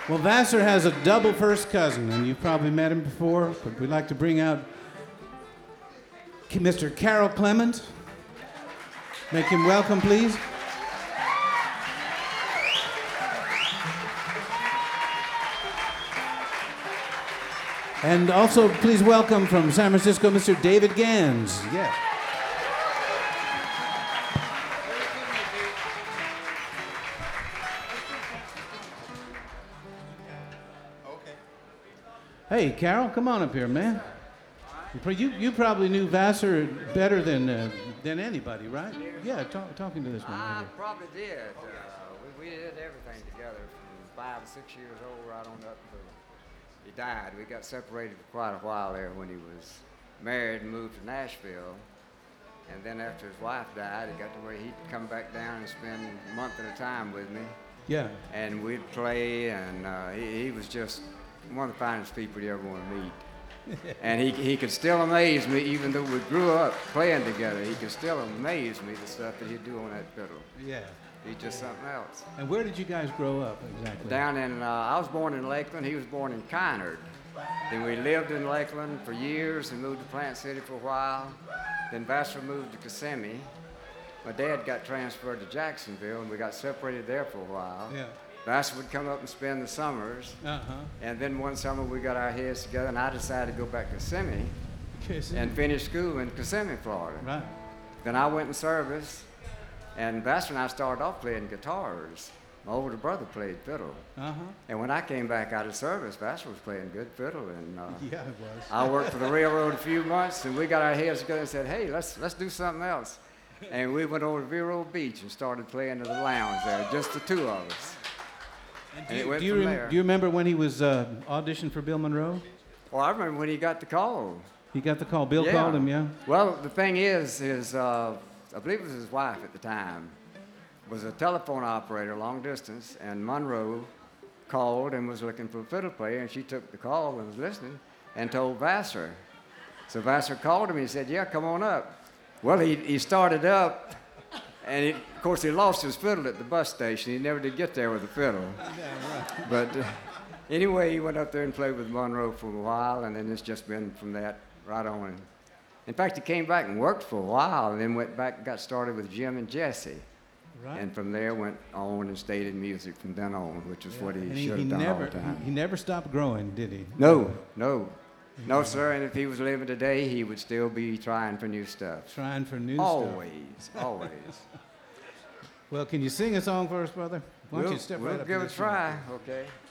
Well, Vassar has a double first cousin, and you've probably met him before, but we'd like to bring out Mr. Carroll Clement. Make him welcome, please. And also, please welcome from San Francisco, Mr. David Gans. Yeah. Hey, Carol, come on up here, man. You probably knew Vassar better than anybody, right? Yeah, talking to this one. I Right here. probably did. We did everything together from 5 or 6 years old right on up to he died. We got separated for quite a while there when he was married and moved to Nashville. And then after his wife died, it got to where he'd come back down and spend a month at a time with me. Yeah. And we'd play, and he was just one of the finest people you ever want to meet. And he could still amaze me, even though we grew up playing together. He could still amaze me, the stuff that he'd do on that fiddle. Yeah. He's just something else. And where did you guys grow up exactly? Down in, I was born in Lakeland. He was born in Kynard. Then we lived in Lakeland for years and moved to Plant City for a while. Then Vassar moved to Kissimmee. My dad got transferred to Jacksonville, and we got separated there for a while. Yeah. Vassar would come up and spend the summers. Uh-huh. And then one summer we got our heads together, and I decided to go back to Kissimmee Kissimmee. and finish school in Kissimmee, Florida. Right. Then I went in service, and Vassar and I started off playing guitars. My older brother played fiddle. Uh-huh. And when I came back out of service, Vassar was playing good fiddle, and Yeah, it was. I worked for the railroad a few months, and we got our heads together and said, hey, let's do something else. And we went over to Vero Beach and started playing at the lounge there, just the two of us. And it went from there. Do you remember when he was auditioned for Bill Monroe? Well, I remember when he got the call. He got the call. Bill Yeah. called him, yeah? Well, the thing is I believe it was his wife at the time, was a telephone operator, long distance, and Monroe called and was looking for a fiddle player, and she took the call and was listening and told Vassar. So Vassar called him and he said, yeah, come on up. Well, he started up, and of course he lost his fiddle at the bus station. He never did get there with the fiddle. Yeah, right. But anyway, he went up there and played with Monroe for a while, and then it's just been from that right on. In fact, he came back and worked for a while, and then went back and got started with Jim and Jesse. Right. And from there went on and stayed in music from then on, which is what And he should have done all the time. He never stopped growing, did he? No, sir. And if he was living today, he would still be trying for new stuff. Trying for new stuff. Always. Well, can you sing a song for us, brother? Why don't you step right We'll up give to it a this try, okay?